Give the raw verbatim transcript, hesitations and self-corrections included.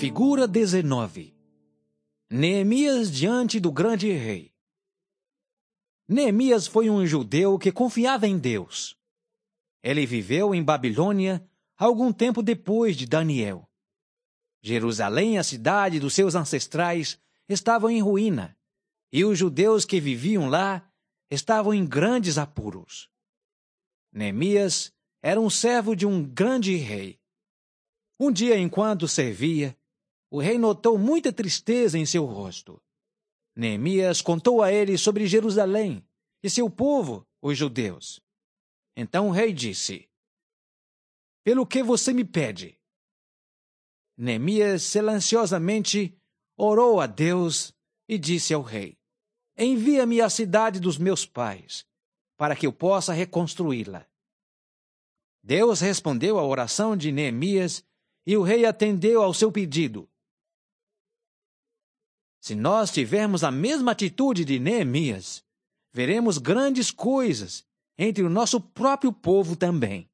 Figura dezenove. Neemias diante do grande rei. Neemias foi um judeu que confiava em Deus. Ele viveu em Babilônia algum tempo depois de Daniel. Jerusalém, a cidade dos seus ancestrais, estava em ruína, e os judeus que viviam lá estavam em grandes apuros. Neemias era um servo de um grande rei. Um dia, enquanto servia, o rei notou muita tristeza em seu rosto. Neemias contou a ele sobre Jerusalém e seu povo, os judeus. Então o rei disse: "Pelo que você me pede?" Neemias silenciosamente orou a Deus e disse ao rei: "Envia-me à cidade dos meus pais, para que eu possa reconstruí-la." Deus respondeu à oração de Neemias e o rei atendeu ao seu pedido. Se nós tivermos a mesma atitude de Neemias, veremos grandes coisas entre o nosso próprio povo também.